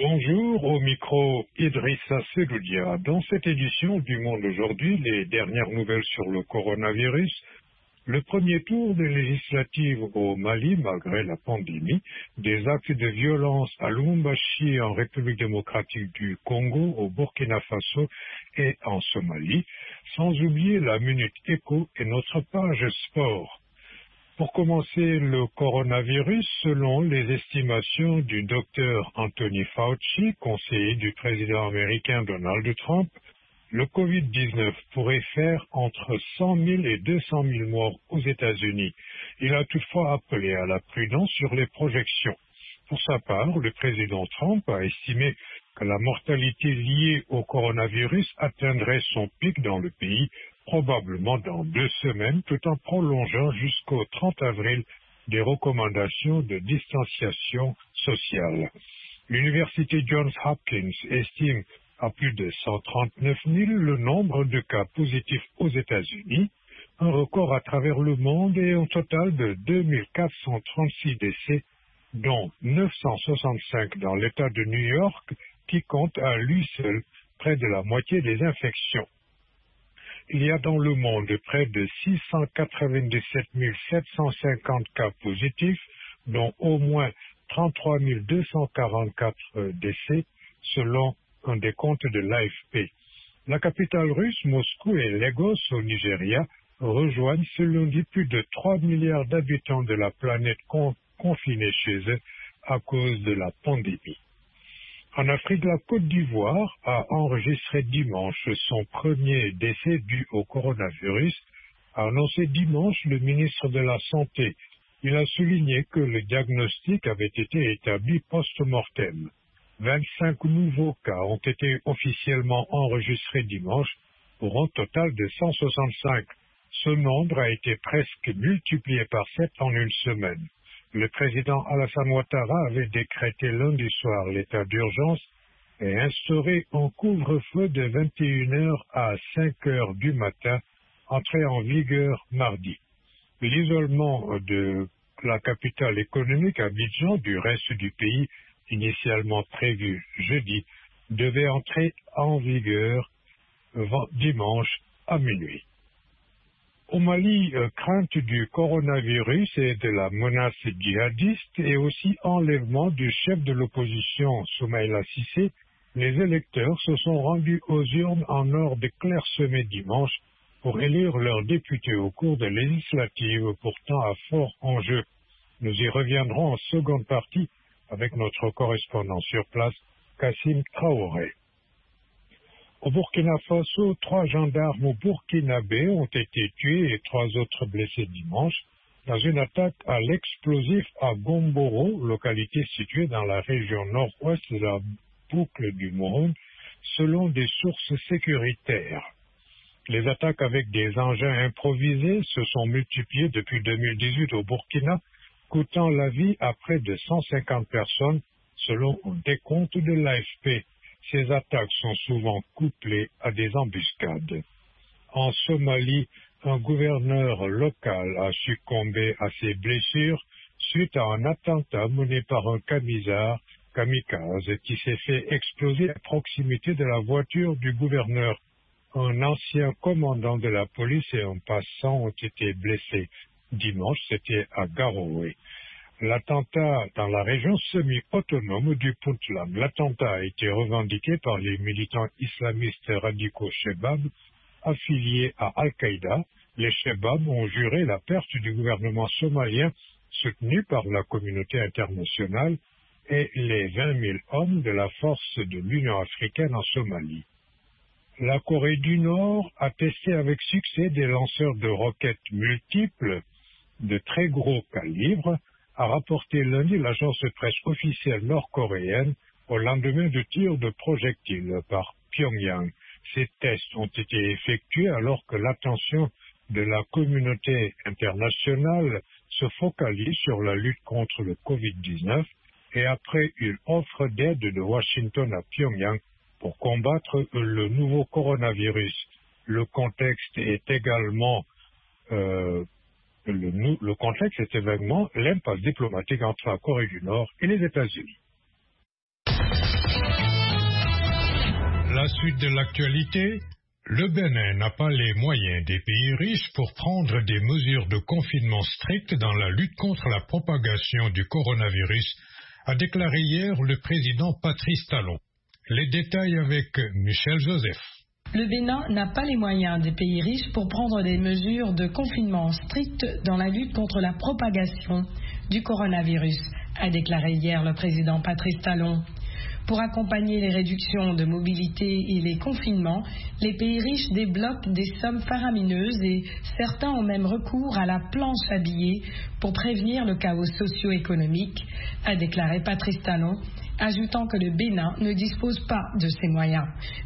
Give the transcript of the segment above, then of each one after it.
Bonjour, au micro Idrissa Seloudia. Dans cette édition du Monde aujourd'hui, les dernières nouvelles sur le coronavirus, le premier tour des législatives au Mali malgré la pandémie, des actes de violence à Lubumbashi en République démocratique du Congo, au Burkina Faso et en Somalie, sans oublier la Minute Éco et notre page sport. Pour commencer, le coronavirus, selon les estimations du docteur Anthony Fauci, conseiller du président américain Donald Trump, le Covid-19 pourrait faire entre 100 000 et 200 000 morts aux États-Unis. Il a toutefois appelé à la prudence sur les projections. Pour sa part, le président Trump a estimé que la mortalité liée au coronavirus atteindrait son pic dans le pays probablement dans 2 semaines, tout en prolongeant jusqu'au 30 avril des recommandations de distanciation sociale. L'université Johns Hopkins estime à plus de 139 000 le nombre de cas positifs aux États-Unis, un record à travers le monde et un total de 2436 décès, dont 965 dans l'État de New York, qui compte à lui seul près de la moitié des infections. Il y a dans le monde près de 697 750 cas positifs, dont au moins 33 244 décès, selon un décompte de l'AFP. La capitale russe, Moscou et Lagos au Nigeria rejoignent ce lundi plus de 3 milliards d'habitants de la planète confinés chez eux à cause de la pandémie. En Afrique, la Côte d'Ivoire a enregistré dimanche son premier décès dû au coronavirus, a annoncé dimanche le ministre de la Santé. Il a souligné que le diagnostic avait été établi post-mortem. 25 nouveaux cas ont été officiellement enregistrés dimanche pour un total de 165. Ce nombre a été presque multiplié par 7 en une semaine. Le président Alassane Ouattara avait décrété lundi soir l'état d'urgence et instauré un couvre-feu de 21h à 5h du matin, entré en vigueur mardi. L'isolement de la capitale économique, Abidjan, du reste du pays, initialement prévu jeudi, devait entrer en vigueur dimanche à minuit. Au Mali, crainte du coronavirus et de la menace djihadiste et aussi enlèvement du chef de l'opposition Soumaïla Cissé, les électeurs se sont rendus aux urnes en ordre clairsemé dimanche pour élire leurs députés au cours des législatives pourtant à fort enjeu. Nous y reviendrons en seconde partie avec notre correspondant sur place, Kassim Traoré. Au Burkina Faso, 3 gendarmes burkinabés ont été tués et 3 autres blessés dimanche dans une attaque à l'explosif à Gomboro, localité située dans la région nord-ouest de la boucle du Mouhoun, selon des sources sécuritaires. Les attaques avec des engins improvisés se sont multipliées depuis 2018 au Burkina, coûtant la vie à près de 150 personnes, selon un décompte de l'AFP. Ces attaques sont souvent couplées à des embuscades. En Somalie, un gouverneur local a succombé à ses blessures suite à un attentat mené par un kamikaze qui s'est fait exploser à proximité de la voiture du gouverneur. Un ancien commandant de la police et un passant ont été blessés. Dimanche, c'était à Garowe. L'attentat dans la région semi-autonome du Puntland. L'attentat a été revendiqué par les militants islamistes radicaux Chebab affiliés à Al-Qaïda. Les Chebab ont juré la perte du gouvernement somalien soutenu par la communauté internationale et les 20 000 hommes de la force de l'Union africaine en Somalie. La Corée du Nord a testé avec succès des lanceurs de roquettes multiples de très gros calibre, a rapporté lundi l'agence de presse officielle nord-coréenne au lendemain de tirs de projectiles par Pyongyang. Ces tests ont été effectués alors que l'attention de la communauté internationale se focalise sur la lutte contre le Covid-19 et après une offre d'aide de Washington à Pyongyang pour combattre le nouveau coronavirus. Le contexte est également le contexte est également l'impasse diplomatique entre la Corée du Nord et les États-Unis. À la suite de l'actualité, le Bénin n'a pas les moyens des pays riches pour prendre des mesures de confinement strictes dans la lutte contre la propagation du coronavirus, a déclaré hier le président Patrice Talon. Les détails avec Michel Joseph. Le Bénin n'a pas les moyens des pays riches pour prendre des mesures de confinement strictes dans la lutte contre la propagation du coronavirus, a déclaré hier le président Patrice Talon. Pour accompagner les réductions de mobilité et les confinements, les pays riches débloquent des sommes faramineuses et certains ont même recours à la planche à billets pour prévenir le chaos socio-économique, a déclaré Patrice Talon, ajoutant que le Bénin ne dispose pas de ces moyens.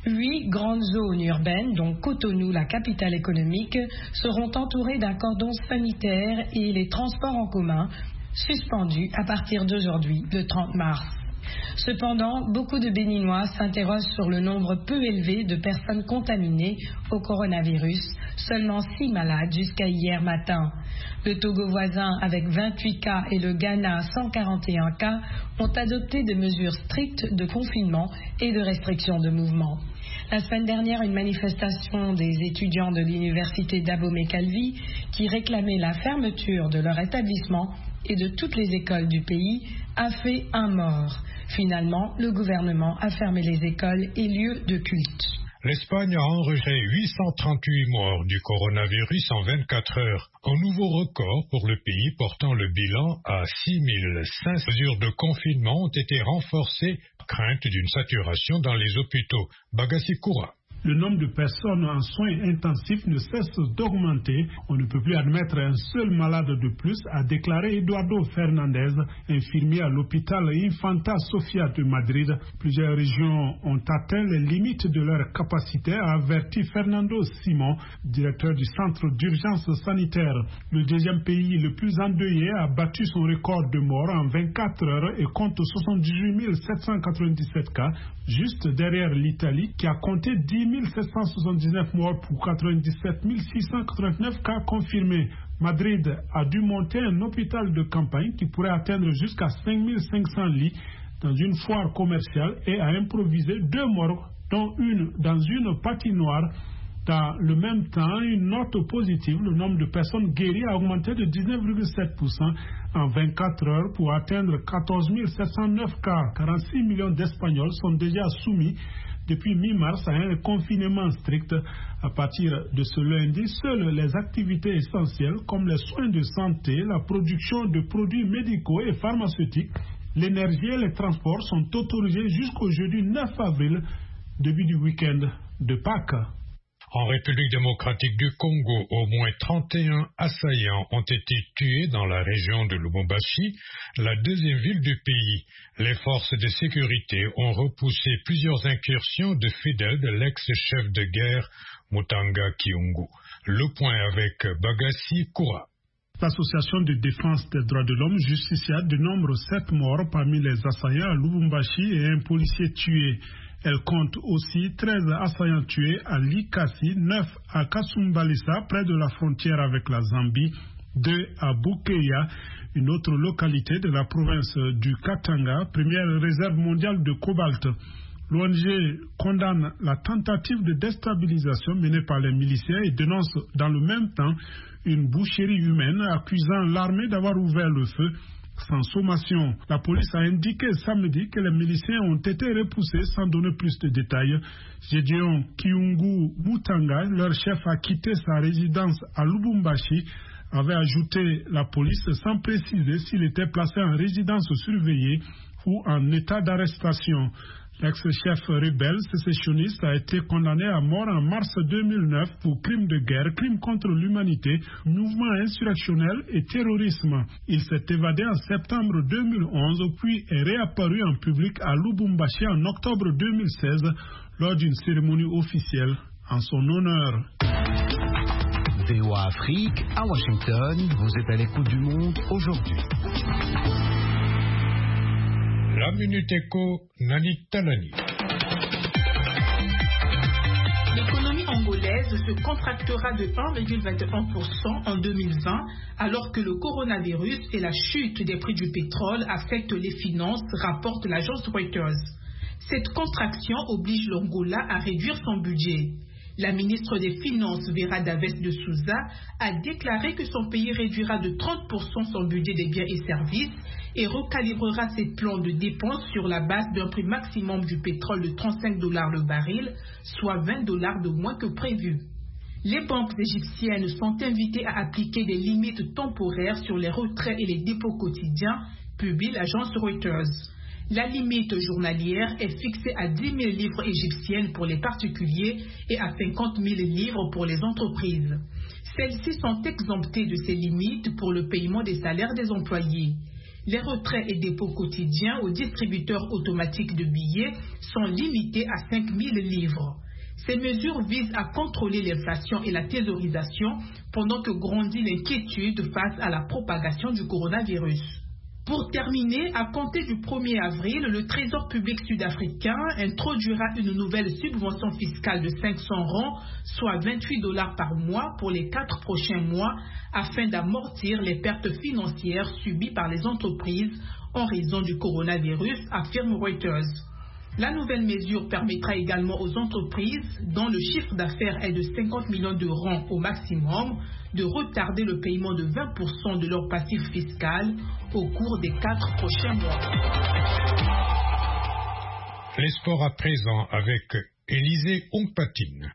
8 grandes zones urbaines, dont Cotonou, la capitale économique, seront entourées d'un cordon sanitaire et les transports en commun suspendus à partir d'aujourd'hui, le 30 mars. Cependant, beaucoup de Béninois s'interrogent sur le nombre peu élevé de personnes contaminées au coronavirus, seulement 6 malades jusqu'à hier matin. Le Togo voisin, avec 28 cas, et le Ghana, 141 cas, ont adopté des mesures strictes de confinement et de restriction de mouvement. La semaine dernière, une manifestation des étudiants de l'université d'Abomey-Calvi qui réclamaient la fermeture de leur établissement et de toutes les écoles du pays a fait un mort. Finalement, le gouvernement a fermé les écoles et lieux de culte. L'Espagne a enregistré 838 morts du coronavirus en 24 heures, un nouveau record pour le pays portant le bilan à 6500. Les mesures de confinement ont été renforcées par crainte d'une saturation dans les hôpitaux. Bagassi Koura. Le nombre de personnes en soins intensifs ne cesse d'augmenter. On ne peut plus admettre un seul malade de plus, a déclaré Eduardo Fernandez, infirmier à l'hôpital Infanta Sofia de Madrid. Plusieurs régions ont atteint les limites de leur capacité, a averti Fernando Simon, directeur du centre d'urgence sanitaire. Le deuxième pays le plus endeuillé a battu son record de morts en 24 heures et compte 78 797 cas, juste derrière l'Italie qui a compté 10 779 morts pour 97 689 cas confirmés. Madrid a dû monter un hôpital de campagne qui pourrait atteindre jusqu'à 5500 lits dans une foire commerciale et a improvisé 2 morts, dont une dans une patinoire. Dans le même temps, une note positive, le nombre de personnes guéries a augmenté de 19,7% en 24 heures pour atteindre 14 709 cas. 46 millions d'Espagnols sont déjà soumis depuis mi-mars à un confinement strict. À partir de ce lundi, seules les activités essentielles comme les soins de santé, la production de produits médicaux et pharmaceutiques, l'énergie et les transports sont autorisés jusqu'au jeudi 9 avril, début du week-end de Pâques. En République démocratique du Congo, au moins 31 assaillants ont été tués dans la région de Lubumbashi, la deuxième ville du pays. Les forces de sécurité ont repoussé plusieurs incursions de fidèles de l'ex-chef de guerre Mutanga Kyungu. Le point avec Bagassi Koura. L'association de défense des droits de l'homme Justicia dénombre 7 morts parmi les assaillants à Lubumbashi et un policier tué. Elle compte aussi 13 assaillants tués à Likasi, 9 à Kasumbalisa, près de la frontière avec la Zambie, 2 à Bukeya, une autre localité de la province du Katanga, première réserve mondiale de cobalt. L'ONG condamne la tentative de déstabilisation menée par les miliciens et dénonce dans le même temps une boucherie humaine, accusant l'armée d'avoir ouvert le feu sans sommation. La police a indiqué samedi que les miliciens ont été repoussés sans donner plus de détails. Gédéon Kyungu Mutanga, leur chef, a quitté sa résidence à Lubumbashi, avait ajouté la police sans préciser s'il était placé en résidence surveillée ou en état d'arrestation. L'ex-chef rebelle sécessionniste a été condamné à mort en mars 2009 pour crimes de guerre, crimes contre l'humanité, mouvement insurrectionnel et terrorisme. Il s'est évadé en septembre 2011 puis est réapparu en public à Lubumbashi en octobre 2016 lors d'une cérémonie officielle en son honneur. VOA Afrique, à Washington, vous êtes à l'écoute du monde aujourd'hui. La Minute Éco, Nani Talani. L'économie angolaise se contractera de 1,21% en 2020, alors que le coronavirus et la chute des prix du pétrole affectent les finances, rapporte l'agence Reuters. Cette contraction oblige l'Angola à réduire son budget. La ministre des Finances, Vera Daves de Souza, a déclaré que son pays réduira de 30% son budget des biens et services et recalibrera ses plans de dépenses sur la base d'un prix maximum du pétrole de $35 le baril, soit $20 de moins que prévu. Les banques égyptiennes sont invitées à appliquer des limites temporaires sur les retraits et les dépôts quotidiens, publie l'agence Reuters. La limite journalière est fixée à 10 000 livres égyptiennes pour les particuliers et à 50 000 livres pour les entreprises. Celles-ci sont exemptées de ces limites pour le paiement des salaires des employés. Les retraits et dépôts quotidiens aux distributeurs automatiques de billets sont limités à 5 000 livres. Ces mesures visent à contrôler l'inflation et la thésaurisation pendant que grandit l'inquiétude face à la propagation du coronavirus. Pour terminer, à compter du 1er avril, le Trésor public sud-africain introduira une nouvelle subvention fiscale de 500 rands, soit $28 par mois pour les 4 prochains mois, afin d'amortir les pertes financières subies par les entreprises en raison du coronavirus, affirme Reuters. La nouvelle mesure permettra également aux entreprises, dont le chiffre d'affaires est de 50 millions de rands au maximum, de retarder le paiement de 20% de leur passif fiscal au cours des 4 prochains mois. Les sports à présent avec Élisée Ongpatine.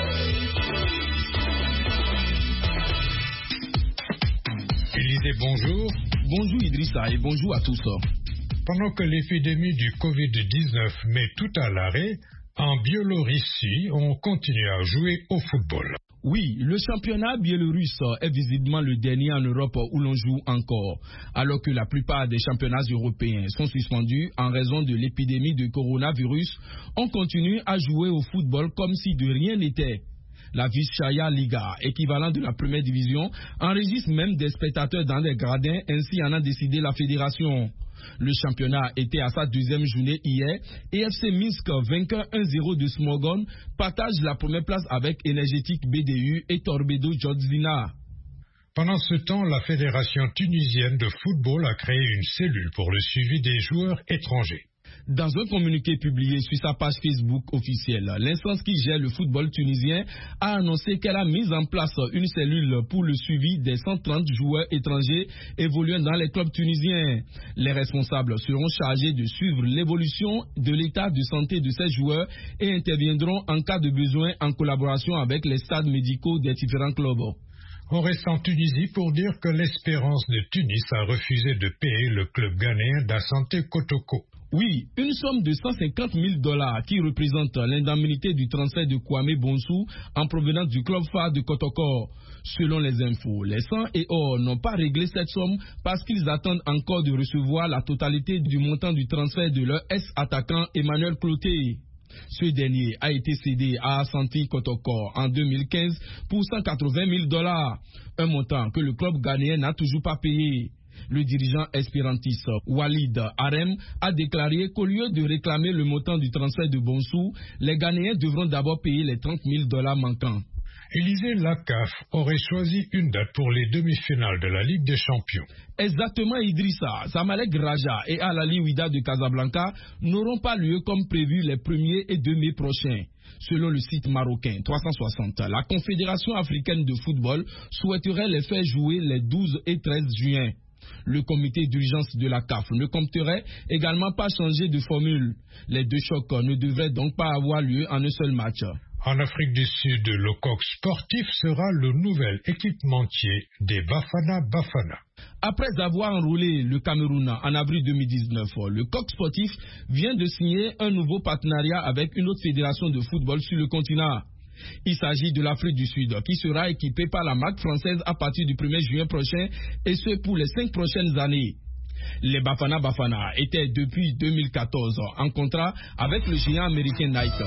Élisée, bonjour. Bonjour Idrissa et bonjour à tous. Pendant que l'épidémie du Covid-19 met tout à l'arrêt, en Biélorussie, on continue à jouer au football. Oui, le championnat biélorusse est visiblement le dernier en Europe où l'on joue encore, alors que la plupart des championnats européens sont suspendus en raison de l'épidémie de coronavirus. On continue à jouer au football comme si de rien n'était. La Vysshaya Liga, équivalent de la première division, enregistre même des spectateurs dans les gradins, ainsi en a décidé la fédération. Le championnat était à sa deuxième journée hier et FC Minsk, vainqueur 1-0 de Smogon, partage la première place avec Énergétique BDU et Torpedo Jodzina. Pendant ce temps, la Fédération tunisienne de football a créé une cellule pour le suivi des joueurs étrangers. Dans un communiqué publié sur sa page Facebook officielle, l'instance qui gère le football tunisien a annoncé qu'elle a mis en place une cellule pour le suivi des 130 joueurs étrangers évoluant dans les clubs tunisiens. Les responsables seront chargés de suivre l'évolution de l'état de santé de ces joueurs et interviendront en cas de besoin en collaboration avec les stades médicaux des différents clubs. On reste en Tunisie pour dire que l'Espérance de Tunis a refusé de payer le club ghanéen d'Asante Kotoko. Oui, une somme de $150 000 qui représente l'indemnité du transfert de Kwame Bonsou en provenance du club phare de Kotoko. Selon les infos, les Sang et Or n'ont pas réglé cette somme parce qu'ils attendent encore de recevoir la totalité du montant du transfert de leur ex-attaquant Emmanuel Cloté. Ce dernier a été cédé à Asante Kotoko en 2015 pour $180 000, un montant que le club ghanéen n'a toujours pas payé. Le dirigeant espérantiste Walid Harem a déclaré qu'au lieu de réclamer le montant du transfert de Bonsou, les Ghanéens devront d'abord payer les $30 000 manquants. Élisée, la CAF aurait choisi une date pour les demi-finales de la Ligue des Champions. Exactement, Idrissa. Zamalek Raja et Al Ahly Wydad de Casablanca n'auront pas lieu comme prévu les 1er et 2 mai prochains. Selon le site marocain 360, la Confédération africaine de football souhaiterait les faire jouer les 12 et 13 juin. Le comité d'urgence de la CAF ne compterait également pas changer de formule. Les deux chocs ne devraient donc pas avoir lieu en un seul match. En Afrique du Sud, le coq sportif sera le nouvel équipementier des Bafana Bafana. Après avoir enrôlé le Cameroun en avril 2019, le coq sportif vient de signer un nouveau partenariat avec une autre fédération de football sur le continent. Il s'agit de l'Afrique du Sud qui sera équipée par la marque française à partir du 1er juin prochain et ce pour les 5 prochaines années. Les Bafana Bafana étaient depuis 2014 en contrat avec le géant américain Nike.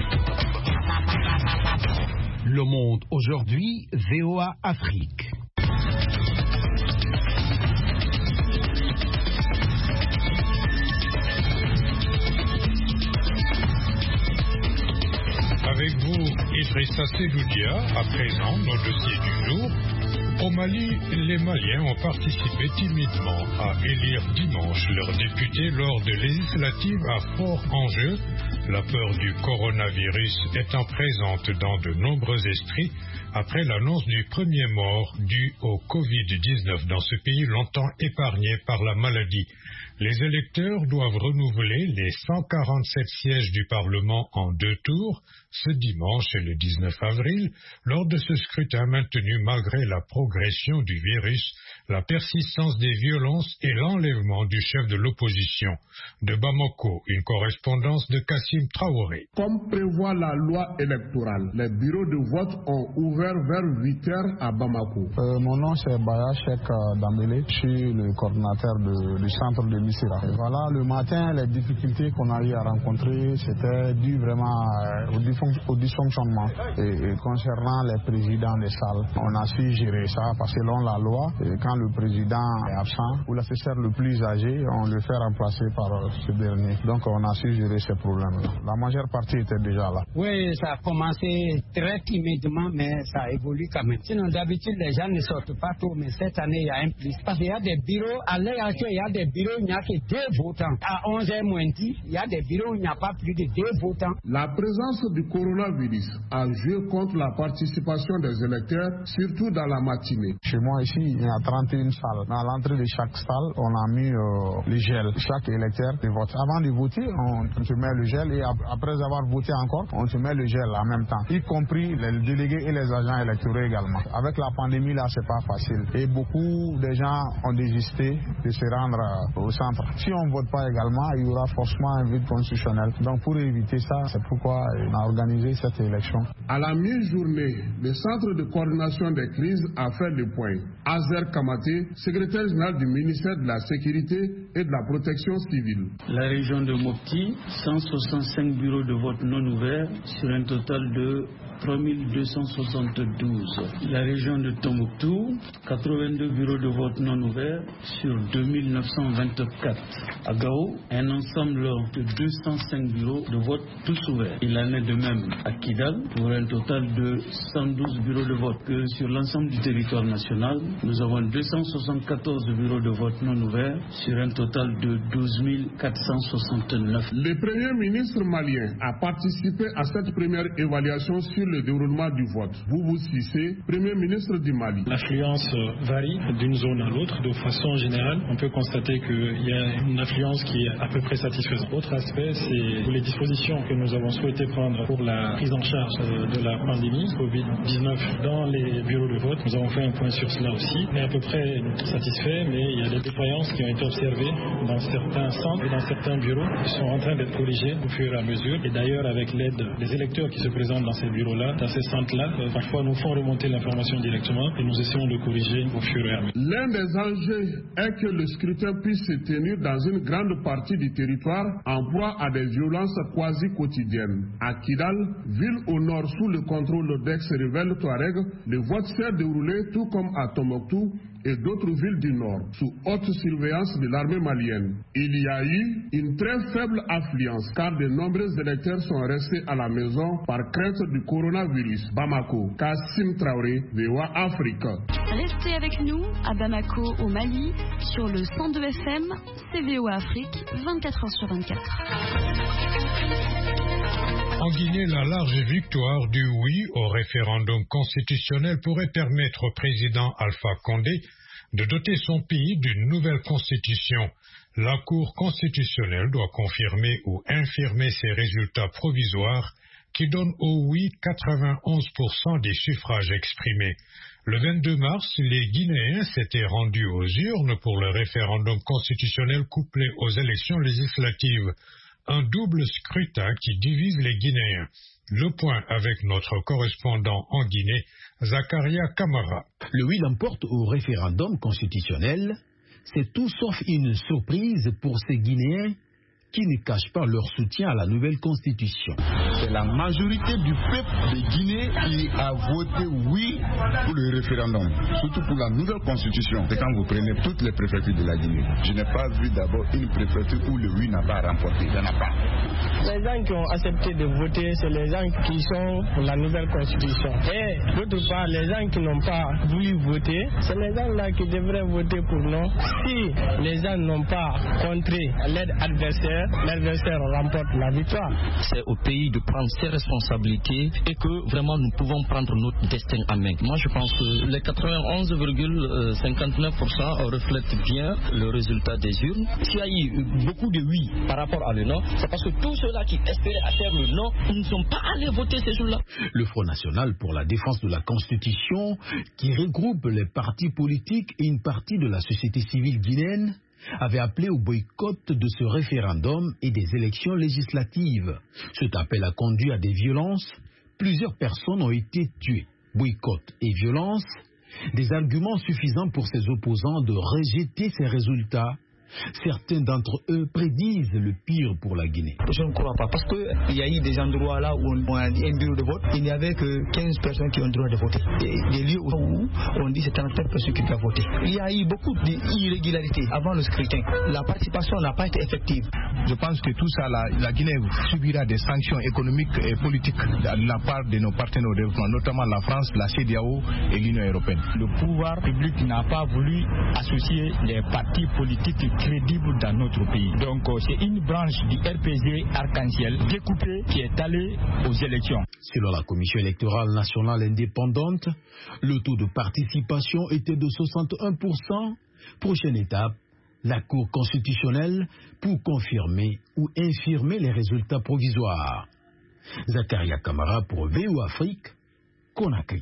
Le Monde aujourd'hui, VOA Afrique. Idrissa Seloudia, à présent nos dossiers du jour. Au Mali, les Maliens ont participé timidement à élire dimanche leurs députés lors de législatives à fort enjeu, la peur du coronavirus étant présente dans de nombreux esprits après l'annonce du premier mort dû au Covid-19 dans ce pays longtemps épargné par la maladie. Les électeurs doivent renouveler les 147 sièges du Parlement en 2 tours, ce dimanche et le 19 avril, lors de ce scrutin maintenu malgré la progression du virus, la persistance des violences et l'enlèvement du chef de l'opposition. De Bamako, une correspondance de Kassim Traoré. Comme prévoit la loi électorale, les bureaux de vote ont ouvert vers 8 heures à Bamako. Mon nom c'est Baya Cheikh Dambélé, je suis le coordinateur du centre de Missira. Voilà, le matin, les difficultés qu'on a eu à rencontrer, c'était dû vraiment au dysfonctionnement. Et concernant les présidents des salles, on a su gérer ça parce que selon la loi, quand le président est absent ou l'assesseur le plus âgé, on le fait remplacer par ce dernier. Donc on a su gérer ces problèmes-là. La majeure partie était déjà là. Oui, ça a commencé très timidement, mais ça évolue quand même. Sinon, d'habitude, les gens ne sortent pas tôt, mais cette année, il y a un plus. Parce qu'il y a des bureaux, à l'heure actuelle, il y a des bureaux où il n'y a que 2 votants. À 11h moins 10, il y a des bureaux où il n'y a pas plus de 2 votants. La présence du coronavirus a joué contre la participation des électeurs, surtout dans la matinée. Chez moi ici, il y a 31 salles. À l'entrée de chaque salle, on a mis le gel. Chaque électeur vote. Avant de voter, on se met le gel et après avoir voté encore, on se met le gel en même temps, y compris les délégués et les agents électoraux également. Avec la pandémie, là, c'est pas facile. Et beaucoup de gens ont désisté de se rendre au centre. Si on ne vote pas également, il y aura forcément un vide constitutionnel. Donc pour éviter ça, c'est pourquoi on a organisé cette élection. À la mi-journée, le centre de coordination des crises a fait le point. Azer Kamaté, secrétaire général du ministère de la Sécurité et de la Protection civile. La région de Mopti, 165 bureaux de vote non ouverts sur un total de 3272. La région de Tombouctou, 82 bureaux de vote non ouverts sur 2924. À Gao, un ensemble de 205 bureaux de vote tous ouverts. Il en est de même à Kidal, pour un total de 112 bureaux de vote. Que sur l'ensemble du territoire national, nous avons 274 bureaux de vote non ouverts sur un total de 12 469. Le Premier ministre malien a participé à cette première évaluation sur le déroulement du vote. Boubou Cissé, Premier ministre du Mali. L'affluence varie d'une zone à l'autre. De façon générale, on peut constater qu'il y a une affluence qui est à peu près satisfaisante. Autre aspect, c'est les dispositions que nous avons souhaité prendre pour la prise en charge de la pandémie Covid-19 dans les bureaux de vote. Nous avons fait un point sur cela aussi. On est à peu près satisfait, mais il y a des défaillances qui ont été observées dans certains centres et dans certains bureaux qui sont en train d'être corrigés au fur et à mesure. Et d'ailleurs, avec l'aide des électeurs qui se présentent dans ces bureaux-là, dans ces centres-là, parfois nous font remonter l'information directement et nous essayons de corriger au fur et à mesure. L'un des enjeux est que le scrutin puisse se tenir dans une grande partie du territoire en proie à des violences quasi quotidiennes. À Kidal, ville au nord sous le contrôle d'ex-rebelles Touareg, le vote s'est déroulé tout comme à Tombouctou et d'autres villes du nord, sous haute surveillance de l'armée malienne. Il y a eu une très faible affluence, car de nombreux électeurs sont restés à la maison par crainte du coronavirus. Bamako, Kassim Traoré, VOA Afrique. Restez avec nous à Bamako, au Mali, sur le 102 FM, c'est VOA Afrique, 24h sur 24. En Guinée, la large victoire du oui au référendum constitutionnel pourrait permettre au président Alpha Condé de doter son pays d'une nouvelle constitution. La Cour constitutionnelle doit confirmer ou infirmer ces résultats provisoires qui donnent au oui 91% des suffrages exprimés. Le 22 mars, les Guinéens s'étaient rendus aux urnes pour le référendum constitutionnel couplé aux élections législatives. Un double scrutin qui divise les Guinéens. Le point avec notre correspondant en Guinée, Zakaria Kamara. Le oui l'emporte au référendum constitutionnel. C'est tout sauf une surprise pour ces Guinéens qui ne cachent pas leur soutien à la nouvelle constitution. C'est la majorité du peuple de Guinée qui a voté oui pour le référendum, surtout pour la nouvelle constitution. C'est quand vous prenez toutes les préfectures de la Guinée. Je n'ai pas vu d'abord une préfecture où le oui n'a pas remporté. Il n'y en a pas. Les gens qui ont accepté de voter, c'est les gens qui sont pour la nouvelle constitution. Et d'autre part, les gens qui n'ont pas voulu voter, c'est les gens-là qui devraient voter pour non. Si les gens n'ont pas contré l'aide adversaire, l'adversaire remporte la victoire. C'est au pays de prendre ses responsabilités et que vraiment nous pouvons prendre notre destin en main. Moi je pense que les 91,59% reflètent bien le résultat des urnes. S'il y a eu beaucoup de oui par rapport à le non, c'est parce que tous ceux-là qui espéraient à faire le non, ils ne sont pas allés voter ces jours-là. Le Front National pour la défense de la Constitution, qui regroupe les partis politiques et une partie de la société civile guinéenne, avait appelé au boycott de ce référendum et des élections législatives. Cet appel a conduit à des violences. Plusieurs personnes ont été tuées. Boycott et violence, des arguments suffisants pour ses opposants de rejeter ces résultats. Certains d'entre eux prédisent le pire pour la Guinée. Je ne crois pas, parce qu'il y a eu des endroits là où on a dit un bureau de vote, il n'y avait que 15 personnes qui ont le droit de voter. Des lieux où on dit c'est 34 personnes qui doivent voter. Il y a eu beaucoup d'irrégularités avant le scrutin. La participation n'a pas été effective. Je pense que tout ça, la Guinée subira des sanctions économiques et politiques de la part de nos partenaires au développement, notamment la France, la CEDEAO et l'Union européenne. Le pouvoir public n'a pas voulu associer les partis politiques crédibles dans notre pays. Donc c'est une branche du RPG Arc-en-Ciel découpée qui est allée aux élections. Selon la Commission électorale nationale indépendante, le taux de participation était de 61%. Prochaine étape, la Cour constitutionnelle pour confirmer ou infirmer les résultats provisoires. Zakaria Kamara pour VOA Afrique, Conakry.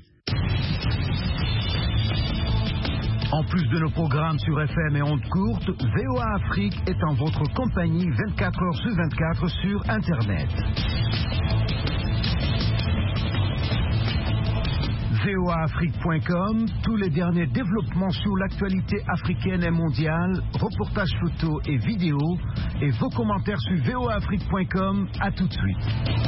En plus de nos programmes sur FM et ondes courtes, VOA Afrique est en votre compagnie 24 heures sur 24 sur Internet. voaafrique.com, tous les derniers développements sur l'actualité africaine et mondiale, reportages photos et vidéos, et vos commentaires sur voaafrique.com. À tout de suite.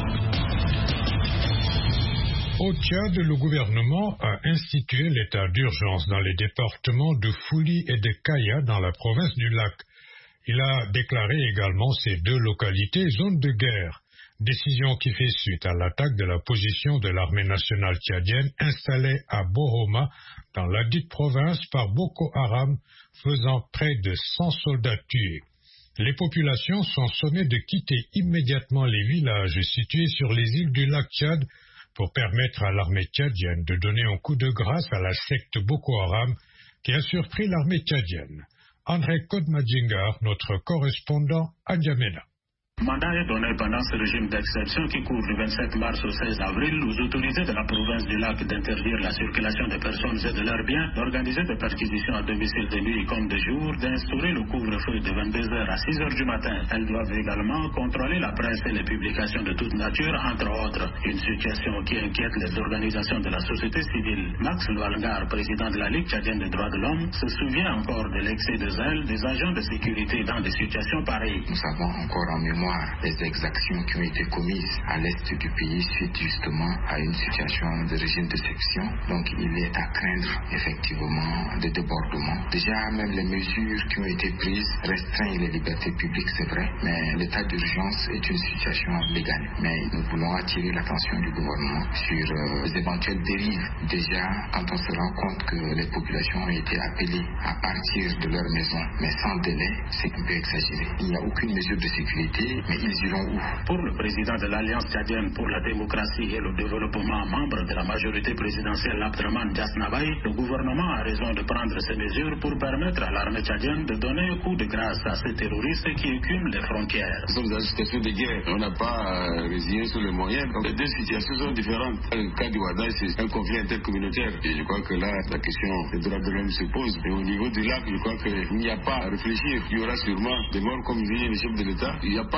Au Tchad, le gouvernement a institué l'état d'urgence dans les départements de Fouli et de Kaya dans la province du Lac. Il a déclaré également ces deux localités zones de guerre, décision qui fait suite à l'attaque de la position de l'armée nationale tchadienne installée à Bohoma dans la dite province par Boko Haram, faisant près de 100 soldats tués. Les populations sont sommées de quitter immédiatement les villages situés sur les îles du lac Tchad pour permettre à l'armée tchadienne de donner un coup de grâce à la secte Boko Haram qui a surpris l'armée tchadienne. André Kodmadjingar, notre correspondant à N'Djamena. Mandat est donné pendant ce régime d'exception qui court du 27 mars au 16 avril aux autorités de la province du lac d'interdire la circulation des personnes et de leurs biens, d'organiser des perquisitions à domicile de nuit comme de jour, d'instaurer le couvre-feu de 22h à 6h du matin. Elles doivent également contrôler la presse et les publications de toute nature, entre autres. Une situation qui inquiète les organisations de la société civile. Max Lualgar, président de la Ligue tchadienne des droits de l'homme, se souvient encore de l'excès de zèle des agents de sécurité dans des situations pareilles. Nous avons encore en mémoire les exactions qui ont été commises à l'est du pays suite justement à une situation de régime d'exception. Donc il est à craindre effectivement des débordements. Déjà même les mesures qui ont été prises restreignent les libertés publiques, c'est vrai, mais l'état d'urgence est une situation légale. Mais nous voulons attirer l'attention du gouvernement sur les éventuelles dérives. Déjà quand on se rend compte que les populations ont été appelées à partir de leur maison, mais sans délai, c'est un peu exagéré. Il n'y a aucune mesure de sécurité. Mais ils iront où? Pour le président de l'Alliance tchadienne pour la démocratie et le développement, membre de la majorité présidentielle Abdraman Diasnabaye, le gouvernement a raison de prendre ces mesures pour permettre à l'armée tchadienne de donner un coup de grâce à ces terroristes qui écument les frontières. Nous sommes dans une situation de guerre. On n'a pas résigné sur les moyens. Donc les deux situations sont différentes. Le cas du Wada, c'est un conflit intercommunautaire. Et je crois que là, la question des droits de l'homme se pose. Et au niveau du lac, je crois qu'il n'y a pas à réfléchir. Il y aura sûrement des morts comme dit le chef de l'État. Il n'y a pas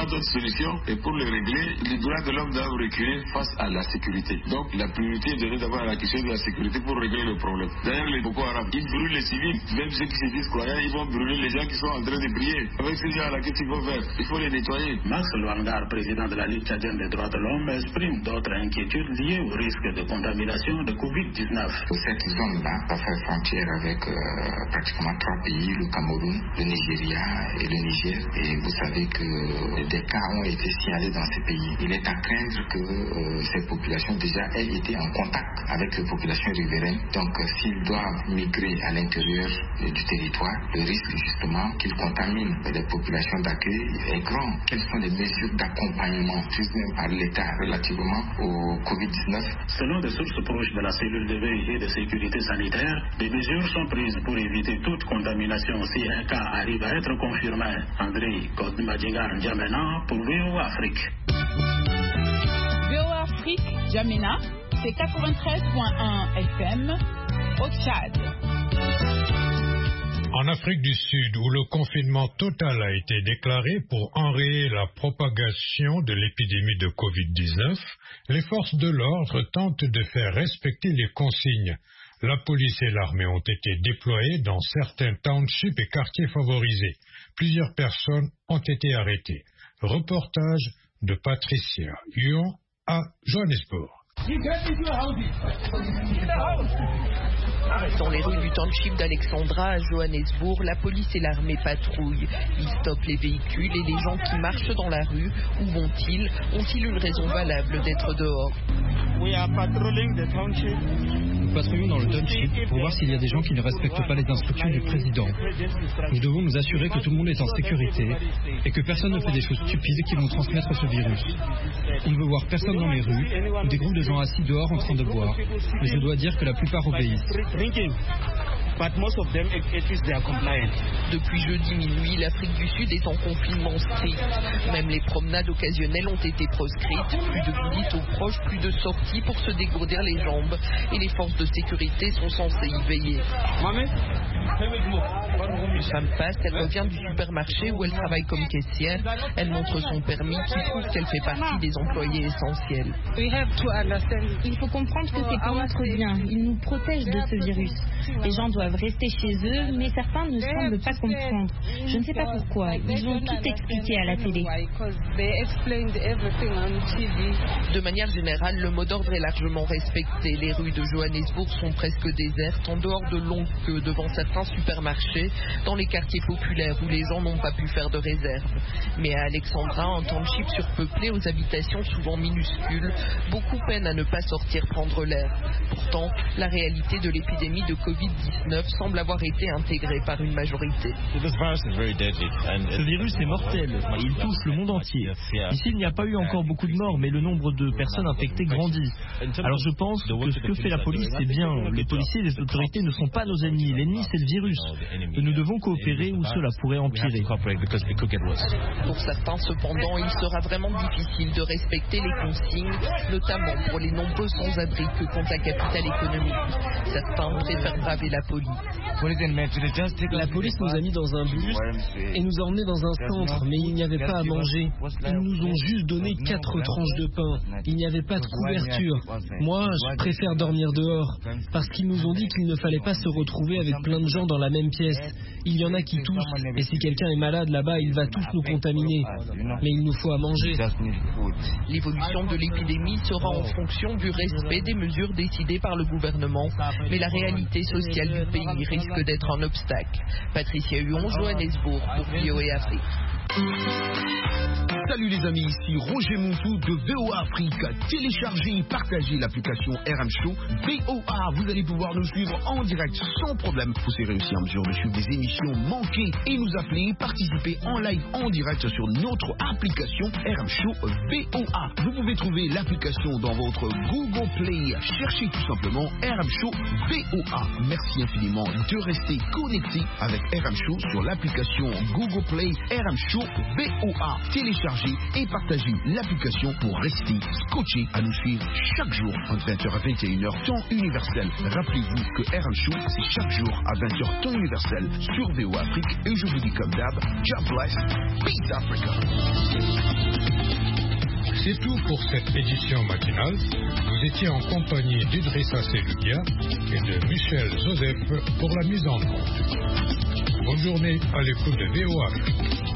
d'autre solution. Et pour le régler, les droits de l'homme doivent reculer face à la sécurité. Donc la priorité est donnée d'abord à la question de la sécurité pour régler le problème. D'ailleurs, les Boko Haram, ils brûlent les civils. Même ceux qui se disent croyants, ils vont brûler les gens qui sont en train de prier. Avec ces gens-là, qu'est-ce qu'il faut faire? Il faut les nettoyer. Max Luangar, président de la Ligue tchadienne des droits de l'homme, exprime d'autres inquiétudes liées au risque de contamination de Covid-19. Cette zone-là va faire frontière avec pratiquement 3 pays, le Cameroun, le Nigeria et le Niger. Et vous savez que des cas ont été signalés dans ces pays. Il est à craindre que ces populations déjà aient été en contact avec les populations riveraines. Donc s'ils doivent migrer à l'intérieur du territoire, le risque justement qu'ils contaminent les populations d'accueil est grand. Quelles sont les mesures d'accompagnement prises même par l'État relativement au Covid-19? Selon des sources proches de la cellule de veille et de sécurité sanitaire, des mesures sont prises pour éviter toute contamination si un cas arrive à être confirmé. André Kodmadjingar N'Djamena pour VOA Afrique. VOA Afrique, N'Djamena, c'est 93.1 FM au Tchad. En Afrique du Sud, où le confinement total a été déclaré pour enrayer la propagation de l'épidémie de Covid-19, les forces de l'ordre tentent de faire respecter les consignes. La police et l'armée ont été déployées dans certains townships et quartiers favorisés. Plusieurs personnes ont été arrêtées. Reportage de Patricia Huon à Johannesburg. Dans les rues du township d'Alexandra à Johannesburg, la police et l'armée patrouillent. Ils stoppent les véhicules et les gens qui marchent dans la rue. Où vont-ils? Ont-ils une raison valable d'être dehors? Nous patrouillons dans le township pour voir s'il y a des gens qui ne respectent pas les instructions du président. Nous devons nous assurer que tout le monde est en sécurité et que personne ne fait des choses stupides qui vont transmettre ce virus. On ne veut voir personne dans les rues ou des groupes de gens assis dehors en train de boire. Mais je dois dire que la plupart obéissent. Depuis jeudi minuit, l'Afrique du Sud est en confinement strict. Même les promenades occasionnelles ont été proscrites. Plus de visites aux proches, plus de sorties pour se dégourdir les jambes. Et les forces de sécurité sont censées y veiller. Une femme passe, elle revient du supermarché où elle travaille comme caissière. Elle montre son permis qui prouve qu'elle fait partie des employés essentiels. Il faut comprendre que c'est pour notre bien. Ils nous protègent de ce virus. Les gens doivent rester chez eux, mais certains ne semblent pas comprendre. Je ne sais pas pourquoi. Ils ont tout expliqué à la télé. De manière générale, le mot d'ordre est largement respecté. Les rues de Johannesburg sont presque désertes, en dehors de longues queues devant certains supermarchés, dans les quartiers populaires où les gens n'ont pas pu faire de réserve. Mais à Alexandra, un township surpeuplé aux habitations souvent minuscules, beaucoup peinent à ne pas sortir prendre l'air. Pourtant, la réalité de l'épidémie de Covid-19 semble avoir été intégrée par une majorité. Ce virus est mortel et il touche le monde entier. Ici, il n'y a pas eu encore beaucoup de morts, mais le nombre de personnes infectées grandit. Alors je pense que ce que fait la police, c'est bien. Les policiers et les autorités ne sont pas nos ennemis. L'ennemi, c'est le virus. Et nous devons coopérer ou cela pourrait empirer. Pour certains, cependant, il sera vraiment difficile de respecter les consignes, notamment pour les nombreux sans-abri que compte la capitale économique. Certains préfèrent braver la police. La police nous a mis dans un bus et nous a emmenés dans un centre, mais il n'y avait pas à manger. Ils nous ont juste donné 4 tranches de pain. Il n'y avait pas de couverture. Moi, je préfère dormir dehors, parce qu'ils nous ont dit qu'il ne fallait pas se retrouver avec plein de gens dans la même pièce. Il y en a qui toussent, et si quelqu'un est malade là-bas, il va tous nous contaminer. Mais il nous faut à manger. L'évolution de l'épidémie sera en fonction du respect des mesures décidées par le gouvernement, mais la réalité sociale du pays risque d'être un obstacle. Patricia Huon, Johannesburg, pour VOA Afrique. Salut les amis, ici Roger Montou de VOA Afrique. Téléchargez et partagez l'application RM Show VOA. Vous allez pouvoir nous suivre en direct sans problème. Vous serez aussi en mesure de suivre des émissions manquées et nous appeler, participer en live en direct sur notre application RM Show VOA. Vous pouvez trouver l'application dans votre Google Play. Cherchez tout simplement RM Show VOA. Merci infiniment de rester connecté avec RM Show sur l'application Google Play RM Show VOA. Téléchargez et partagez l'application pour rester scotché à nous suivre chaque jour entre 20h à 21h temps universel. Rappelez-vous que RM Show c'est chaque jour à 20h temps universel sur VOA Afrique et je vous dis comme d'hab, God bless, peace Africa. C'est tout pour cette édition matinale. Vous étiez en compagnie d'Idrissa Seloudia et de Michel Joseph pour la mise en onde. Bonne journée à l'écoute de VOA.